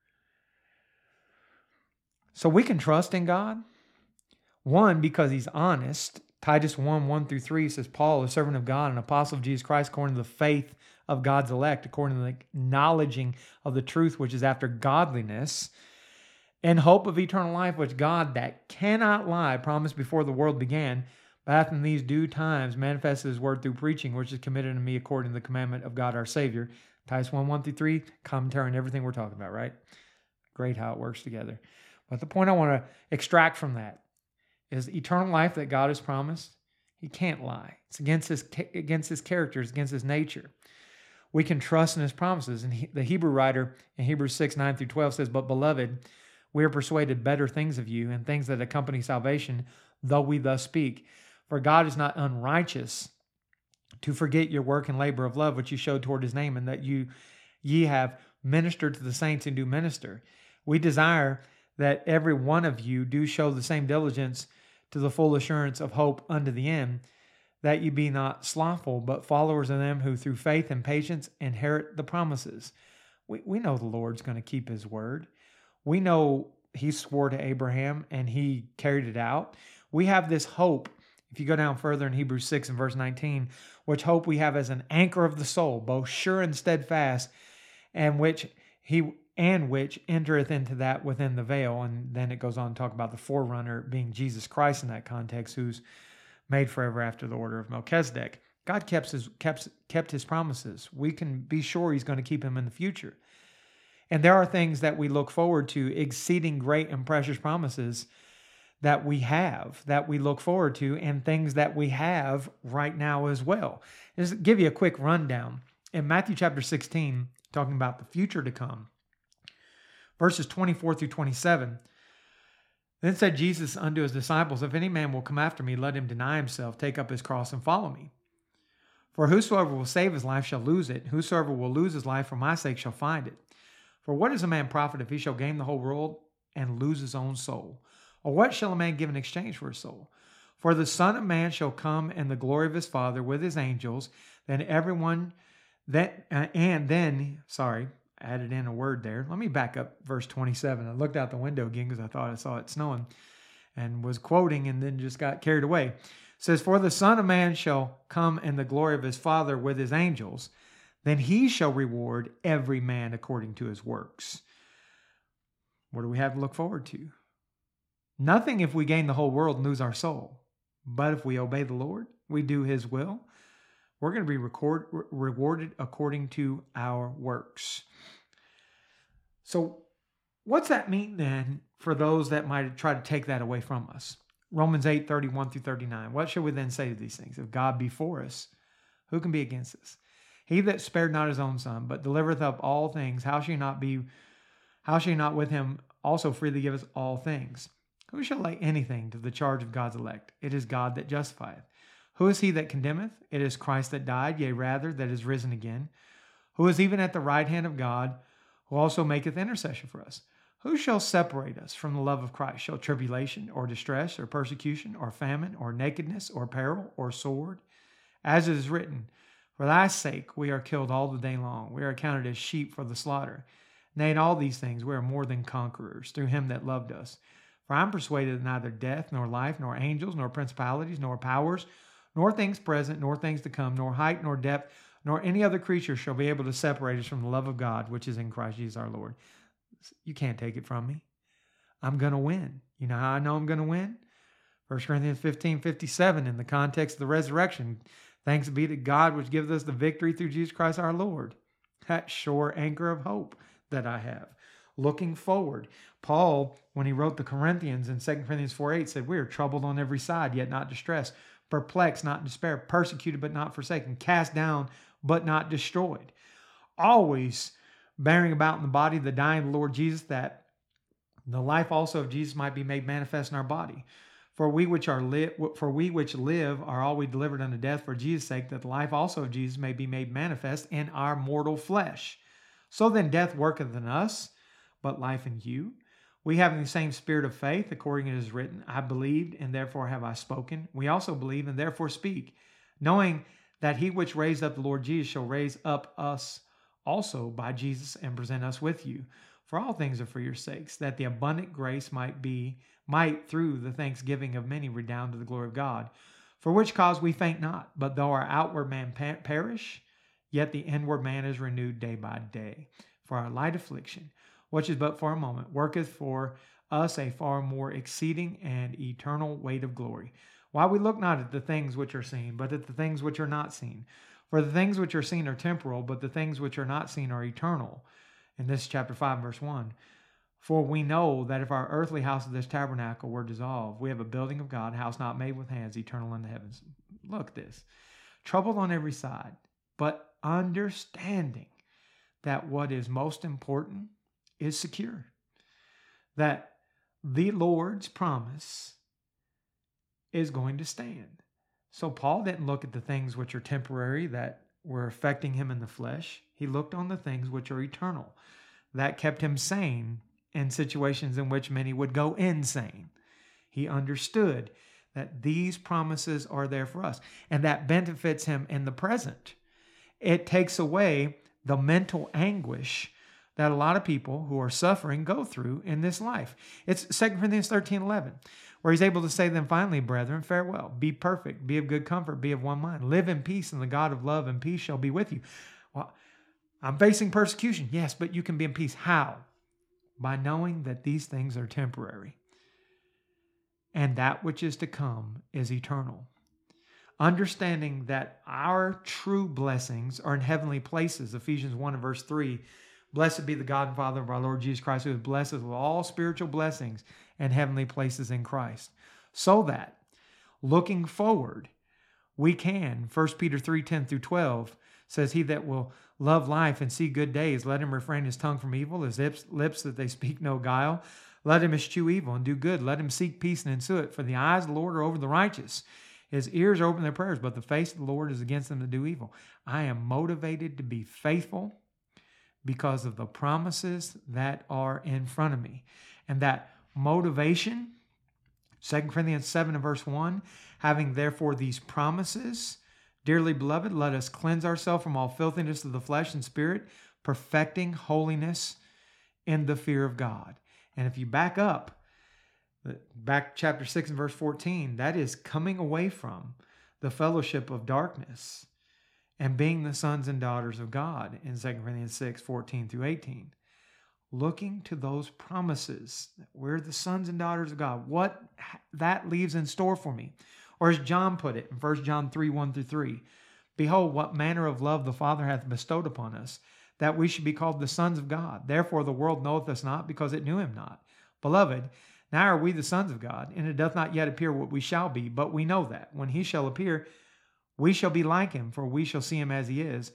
So we can trust in God. One, because he's honest. Titus one, one through three says, Paul, a servant of God, an apostle of Jesus Christ, according to the faith of God's elect, according to the acknowledging of the truth which is after godliness, and hope of eternal life, which God that cannot lie promised before the world began, but hath in these due times manifested his word through preaching, which is committed to me according to the commandment of God our Savior. Titus one, one through three, commentary on everything we're talking about, right? Great how it works together. But the point I want to extract from that is eternal life that God has promised. He can't lie. It's against his, against his character. It's against his nature. We can trust in his promises. And he, the Hebrew writer in Hebrews six, nine through twelve says, but beloved, we are persuaded better things of you and things that accompany salvation, though we thus speak. For God is not unrighteous to forget your work and labor of love, which you showed toward his name, and that you ye have ministered to the saints and do minister. We desire that every one of you do show the same diligence to the full assurance of hope unto the end, that you be not slothful, but followers of them who through faith and patience inherit the promises. We, we know the Lord's going to keep his word. We know he swore to Abraham and he carried it out. We have this hope. If you go down further in Hebrews six and verse nineteen, which hope we have as an anchor of the soul, both sure and steadfast, and which he and which entereth into that within the veil. And then it goes on to talk about the forerunner being Jesus Christ in that context, who's made forever after the order of Melchizedek. God kept his, kept, kept his promises. We can be sure he's going to keep them in the future. And there are things that we look forward to, exceeding great and precious promises that we have, that we look forward to, and things that we have right now as well. Just give you a quick rundown. In Matthew chapter sixteen, talking about the future to come, verses twenty-four through twenty-seven, then said Jesus unto his disciples, if any man will come after me, let him deny himself, take up his cross, and follow me. For whosoever will save his life shall lose it. Whosoever will lose his life for my sake shall find it. For what is a man profit if he shall gain the whole world and lose his own soul? Or what shall a man give in exchange for his soul? For the Son of Man shall come in the glory of his Father with his angels, then everyone that, uh, and then, sorry, added in a word there. Let me back up verse twenty-seven. I looked out the window again because I thought I saw it snowing and was quoting and then just got carried away. It says, for the Son of Man shall come in the glory of his Father with his angels, then he shall reward every man according to his works. What do we have to look forward to? Nothing if we gain the whole world and lose our soul. But if we obey the Lord, we do his will, we're going to be record, re- rewarded according to our works. So what's that mean then for those that might try to take that away from us? Romans eight, thirty-one through thirty-nine. What should we then say to these things? If God be for us, who can be against us? He that spared not his own son, but delivereth up all things, how shall he not be, how shall he not with him also freely give us all things? Who shall lay anything to the charge of God's elect? It is God that justifieth. Who is he that condemneth? It is Christ that died, yea, rather, that is risen again, who is even at the right hand of God, who also maketh intercession for us. Who shall separate us from the love of Christ? Shall tribulation, or distress, or persecution, or famine, or nakedness, or peril, or sword? As it is written, for thy sake we are killed all the day long. We are accounted as sheep for the slaughter. Nay, in all these things we are more than conquerors, through him that loved us. For I am persuaded that neither death, nor life, nor angels, nor principalities, nor powers, nor things present, nor things to come, nor height, nor depth, nor any other creature shall be able to separate us from the love of God, which is in Christ Jesus our Lord. You can't take it from me. I'm going to win. You know how I know I'm going to win? First Corinthians fifteen fifty-seven, in the context of the resurrection, thanks be to God which gives us the victory through Jesus Christ our Lord. That sure anchor of hope that I have. Looking forward. Paul, when he wrote the Corinthians in Second Corinthians four eight, said, we are troubled on every side, yet not distressed, perplexed, not in despair, persecuted, but not forsaken, cast down, but not destroyed. Always bearing about in the body the dying of the Lord Jesus, that the life also of Jesus might be made manifest in our body. For we which are li- for we which live are always delivered unto death for Jesus' sake, that the life also of Jesus may be made manifest in our mortal flesh. So then death worketh in us, but life in you. We having the same spirit of faith, according as it is written, I believed, and therefore have I spoken. We also believe, and therefore speak, knowing that he which raised up the Lord Jesus shall raise up us also by Jesus, and present us with you. For all things are for your sakes, that the abundant grace might be, might through the thanksgiving of many redound to the glory of God. For which cause we faint not, but though our outward man perish, yet the inward man is renewed day by day. For our light affliction, which is but for a moment, worketh for us a far more exceeding and eternal weight of glory. While we look not at the things which are seen, but at the things which are not seen. For the things which are seen are temporal, but the things which are not seen are eternal. And this is chapter five, verse one. For we know that if our earthly house of this tabernacle were dissolved, we have a building of God, a house not made with hands, eternal in the heavens. Look at this. Troubled on every side, but understanding that what is most important is secure. That the Lord's promise is going to stand. So Paul didn't look at the things which are temporary that were affecting him in the flesh. He looked on the things which are eternal. That kept him sane in situations in which many would go insane. He understood that these promises are there for us, and that benefits him in the present. It takes away the mental anguish that a lot of people who are suffering go through in this life. It's Second Corinthians thirteen eleven, where he's able to say, then finally, brethren, farewell. Be perfect, be of good comfort, be of one mind. Live in peace, and the God of love and peace shall be with you. Well, I'm facing persecution. Yes, but you can be in peace. How? By knowing that these things are temporary, and that which is to come is eternal. Understanding that our true blessings are in heavenly places. Ephesians one and verse three, blessed be the God and Father of our Lord Jesus Christ, who has blessed us with all spiritual blessings and heavenly places in Christ. So that, looking forward, we can, First Peter three, ten through twelve, says, he that will love life and see good days, let him refrain his tongue from evil, his lips, lips that they speak no guile. Let him eschew evil and do good. Let him seek peace and ensue it. For the eyes of the Lord are over the righteous. His ears are open to their prayers, but the face of the Lord is against them that do evil. I am motivated to be faithful because of the promises that are in front of me. And that motivation, Second Corinthians seven and verse one, having therefore these promises, dearly beloved, let us cleanse ourselves from all filthiness of the flesh and spirit, perfecting holiness in the fear of God. And if you back up, back chapter six and verse fourteen, that is coming away from the fellowship of darkness and being the sons and daughters of God in Second Corinthians six, fourteen through eighteen. Looking to those promises that we're the sons and daughters of God, what that leaves in store for me. Or as John put it in First John three, one through three, behold, what manner of love the Father hath bestowed upon us, that we should be called the sons of God. Therefore the world knoweth us not, because it knew him not. Beloved, now are we the sons of God, and it doth not yet appear what we shall be, but we know that when he shall appear, we shall be like him, for we shall see him as he is.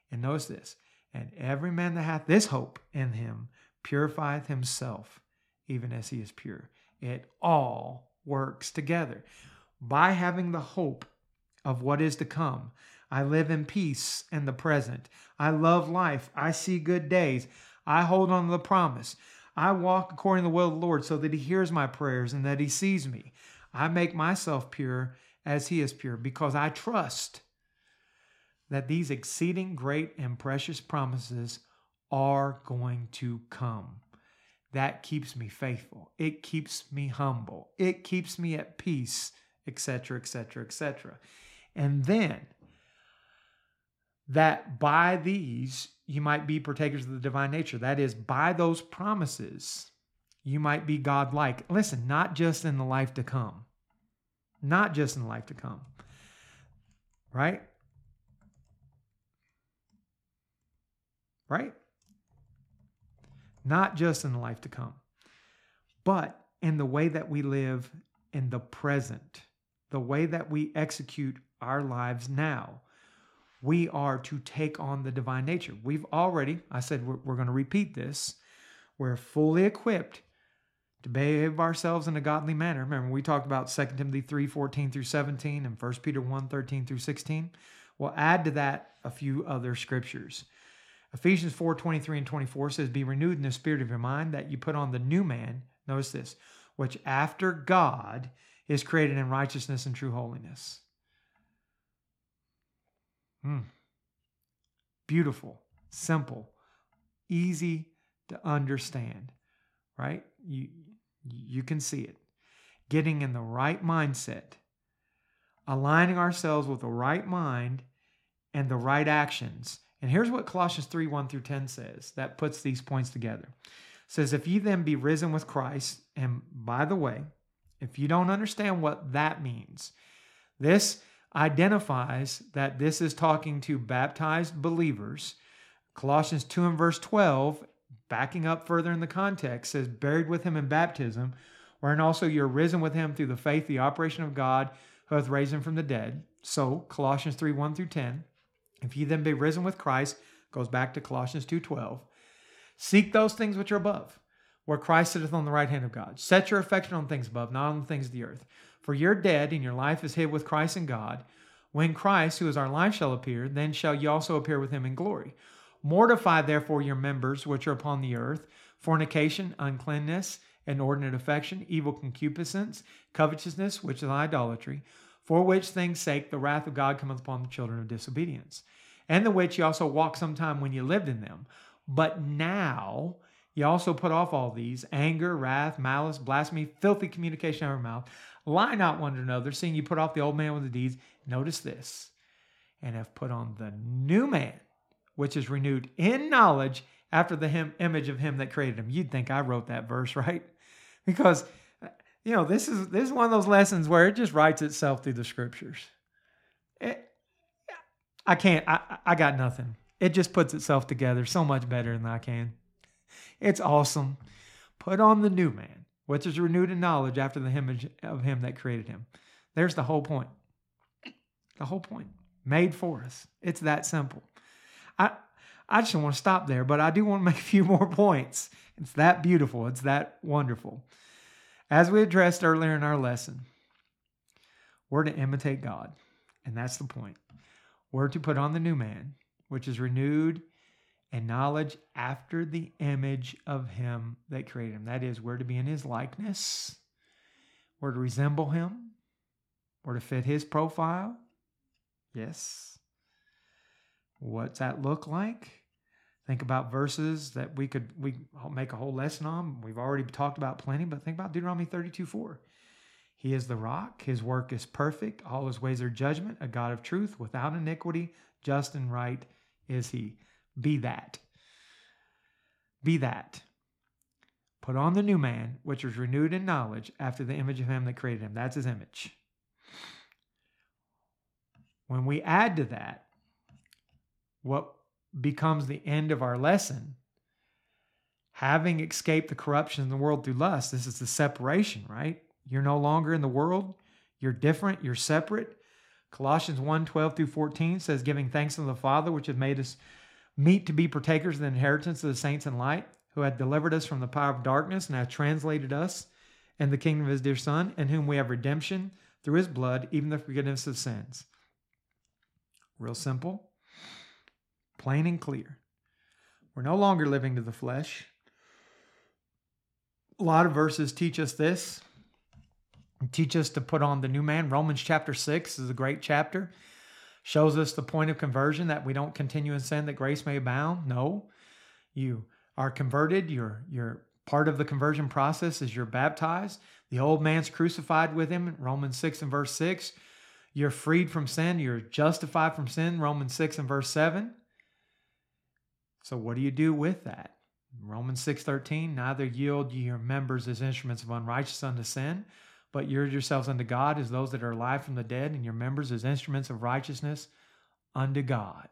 And notice this, and every man that hath this hope in him purifieth himself, even as he is pure. It all works together. By having the hope of what is to come, I live in peace in the present. I love life. I see good days. I hold on to the promise. I walk according to the will of the Lord so that he hears my prayers and that he sees me. I make myself pure as he is pure because I trust that these exceeding great and precious promises are going to come. That keeps me faithful. It keeps me humble. It keeps me at peace, et cetera, et cetera, et cetera. And then that by these you might be partakers of the divine nature. That is, by those promises, you might be God-like. Listen, not just in the life to come. Not just in the life to come. Right? Right? Not just in the life to come, but in the way that we live in the present, the way that we execute our lives now. We are to take on the divine nature. We've already, I said we're, we're going to repeat this, we're fully equipped to behave ourselves in a godly manner. Remember, we talked about Second Timothy three, fourteen through seventeen and First Peter one, thirteen through sixteen. We'll add to that a few other scriptures. Ephesians four, twenty-three and twenty-four says, be renewed in the spirit of your mind, that you put on the new man, notice this, which after God is created in righteousness and true holiness. Hmm. Beautiful, simple, easy to understand, right? You, you can see it. Getting in the right mindset, aligning ourselves with the right mind and the right actions. And here's what Colossians three, one through ten says that puts these points together. It says, if ye then be risen with Christ, and by the way, if you don't understand what that means, this identifies that this is talking to baptized believers. Colossians two and verse twelve, backing up further in the context, says, buried with him in baptism, wherein also you're risen with him through the faith, the operation of God, who hath raised him from the dead. So, Colossians three, one through ten, if ye then be risen with Christ, goes back to Colossians two twelve, seek those things which are above, where Christ sitteth on the right hand of God. Set your affection on things above, not on the things of the earth. For you're dead, and your life is hid with Christ in God. When Christ, who is our life, shall appear, then shall ye also appear with him in glory. Mortify therefore your members which are upon the earth, fornication, uncleanness, inordinate affection, evil concupiscence, covetousness, which is idolatry, for which things' sake the wrath of God cometh upon the children of disobedience, and the which ye also walked sometime when ye lived in them. But now ye also put off all these, anger, wrath, malice, blasphemy, filthy communication out of your mouth. Lie not one to another, seeing you put off the old man with the deeds. Notice this, and have put on the new man, which is renewed in knowledge after the him, image of him that created him. You'd think I wrote that verse, right? Because, you know, this is this is one of those lessons where it just writes itself through the scriptures. It, I can't, I, I got nothing. It just puts itself together so much better than I can. It's awesome. Put on the new man, which is renewed in knowledge after the image of him that created him. There's the whole point. The whole point. Made for us. It's that simple. I I just don't want to stop there, but I do want to make a few more points. It's that beautiful. It's that wonderful. As we addressed earlier in our lesson, we're to imitate God. And that's the point. We're to put on the new man, which is renewed in knowledge after the image of him that created him. That is, we're to be in his likeness. We're to resemble him. We're to fit his profile. Yes. What's that look like? Think about verses that we could we make a whole lesson on. We've already talked about plenty, but think about Deuteronomy thirty-two four. He is the rock. His work is perfect. All his ways are judgment, a God of truth, without iniquity, just and right is he. Be that. Be that. Put on the new man, which was renewed in knowledge after the image of him that created him. That's his image. When we add to that what becomes the end of our lesson, having escaped the corruption in the world through lust, this is the separation, right? You're no longer in the world. You're different. You're separate. Colossians one, twelve through fourteen says, giving thanks to the Father, which has made us meet to be partakers of the inheritance of the saints in light, who had delivered us from the power of darkness and hath translated us in the kingdom of his dear Son, in whom we have redemption through his blood, even the forgiveness of sins. Real simple, plain and clear. We're no longer living to the flesh. A lot of verses teach us this, and teach us to put on the new man. Romans chapter six is a great chapter. Shows us the point of conversion, that we don't continue in sin, that grace may abound. No, you are converted. You're, you're part of the conversion process as you're baptized. The old man's crucified with him, Romans six and verse six. You're freed from sin. You're justified from sin, Romans six and verse seven. So what do you do with that? Romans six thirteen, neither yield ye your members as instruments of unrighteousness unto sin, but yield yourselves unto God as those that are alive from the dead, and your members as instruments of righteousness unto God.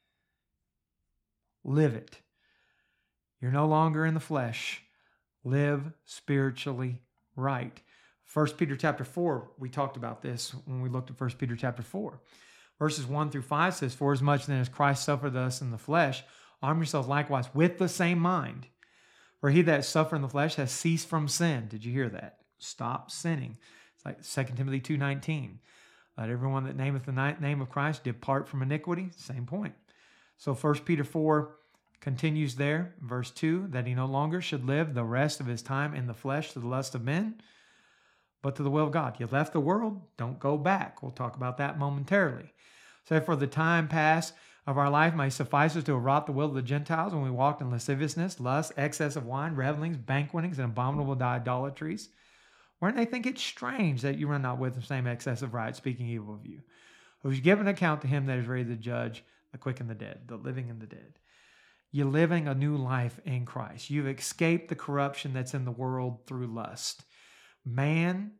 Live it. You're no longer in the flesh. Live spiritually right. First Peter chapter four, we talked about this when we looked at First Peter chapter four. Verses one through five says, for as much then as Christ suffered thus in the flesh, arm yourselves likewise with the same mind. For he that suffered in the flesh has ceased from sin. Did you hear that? Stop sinning. It's like Second Timothy two nineteen. Let everyone that nameth the name of Christ depart from iniquity. Same point. So First Peter four continues there, verse two, that he no longer should live the rest of his time in the flesh to the lust of men, but to the will of God. You left the world, don't go back. We'll talk about that momentarily. So for the time past of our life may suffice us to have wrought the will of the Gentiles when we walked in lasciviousness, lust, excess of wine, revelings, banquetings, and abominable idolatries, wherein they think it strange that you run not with the same excess of right, speaking evil of you, who's given account to him that is ready to judge the quick and the dead, the living and the dead. You're living a new life in Christ. You've escaped the corruption that's in the world through lust. Man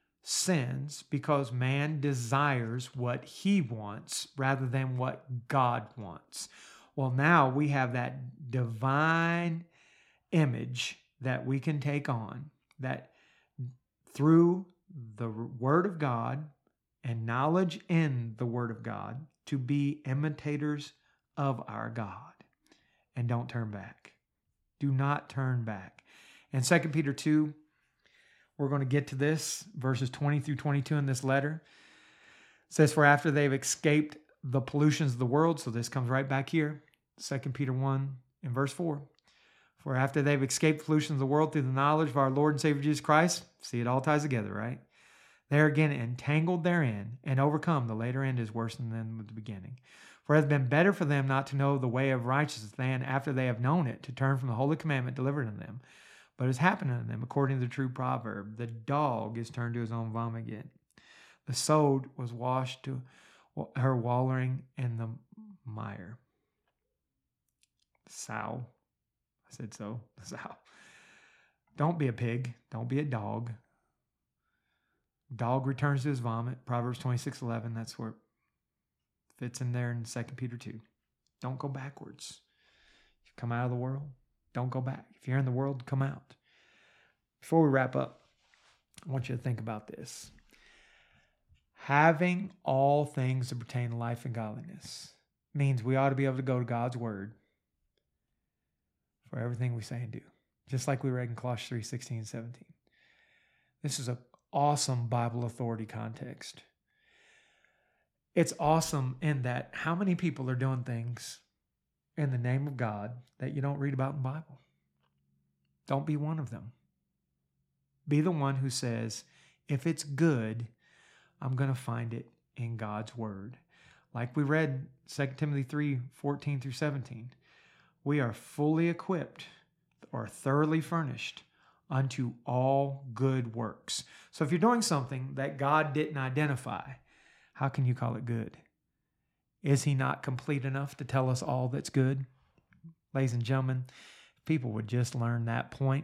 sins because man desires what he wants rather than what God wants. Well, now we have that divine image that we can take on, that through the Word of God and knowledge in the Word of God, to be imitators of our God. And don't turn back. Do not turn back. In Second Peter two, we're going to get to this, verses twenty through twenty-two in this letter. It says, for after they've escaped the pollutions of the world, so this comes right back here, Second Peter one in verse four. For after they've escaped the pollutions of the world through the knowledge of our Lord and Savior Jesus Christ, see, it all ties together, right? They're again entangled therein and overcome. The later end is worse than the beginning. For it has been better for them not to know the way of righteousness than, after they have known it, to turn from the holy commandment delivered unto them. But it has happened unto them according to the true proverb, the dog is turned to his own vomit again. The sowed was washed to her wallowing in the mire. Sow. I said so. Sow. Don't be a pig. Don't be a dog. Dog returns to his vomit. Proverbs twenty-six eleven. That's where it fits in there in Second Peter two. Don't go backwards. You come out of the world, don't go back. If you're in the world, come out. Before we wrap up, I want you to think about this. Having all things that pertain to life and godliness means we ought to be able to go to God's word for everything we say and do. Just like we read in Colossians three sixteen and seventeen. This is an awesome Bible authority context. It's awesome in that how many people are doing things in the name of God that you don't read about in the Bible? Don't be one of them. Be the one who says, if it's good, I'm going to find it in God's word. Like we read Second Timothy three fourteen through seventeen. We are fully equipped or thoroughly furnished unto all good works. So if you're doing something that God didn't identify, how can you call it good? Is he not complete enough to tell us all that's good? Ladies and gentlemen, if people would just learn that point,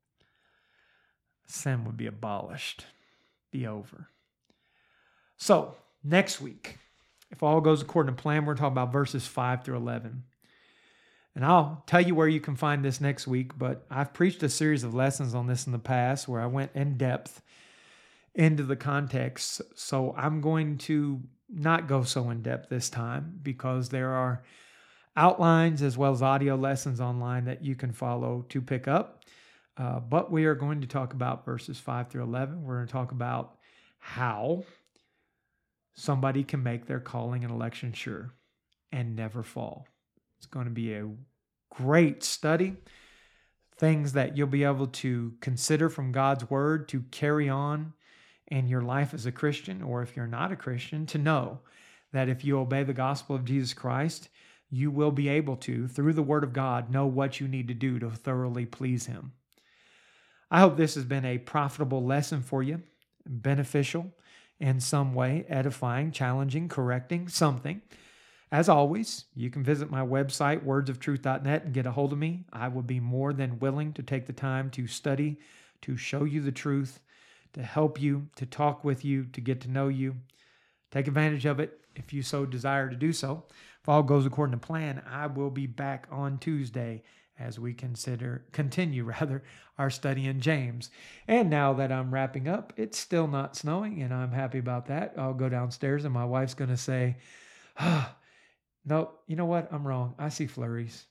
sin would be abolished, be over. So next week, if all goes according to plan, we're talking about verses five through eleven. And I'll tell you where you can find this next week, but I've preached a series of lessons on this in the past where I went in depth into the context. So I'm going to not go so in depth this time because there are outlines as well as audio lessons online that you can follow to pick up. Uh, but we are going to talk about verses five through eleven. We're going to talk about how somebody can make their calling and election sure and never fall. It's going to be a great study. Things that you'll be able to consider from God's word to carry on in your life as a Christian, or if you're not a Christian, to know that if you obey the gospel of Jesus Christ, you will be able to, through the word of God, know what you need to do to thoroughly please him. I hope this has been a profitable lesson for you, beneficial in some way, edifying, challenging, correcting, something. As always, you can visit my website, words of truth dot net, and get a hold of me. I would be more than willing to take the time to study, to show you the truth, to help you, to talk with you, to get to know you. Take advantage of it if you so desire to do so. If all goes according to plan, I will be back on Tuesday as we consider continue rather our study in James. And now that I'm wrapping up, it's still not snowing, and I'm happy about that. I'll go downstairs, and my wife's going to say, ah, no, you know what? I'm wrong. I see flurries.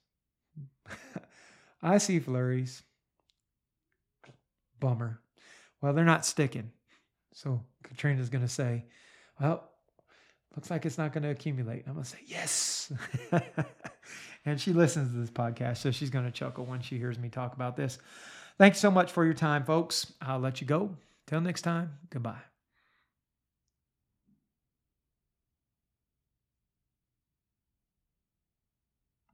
I see flurries. Bummer. Well, they're not sticking. So Katrina's going to say, well, looks like it's not going to accumulate. I'm going to say, yes. And she listens to this podcast, so she's going to chuckle when she hears me talk about this. Thanks so much for your time, folks. I'll let you go. Till next time, goodbye.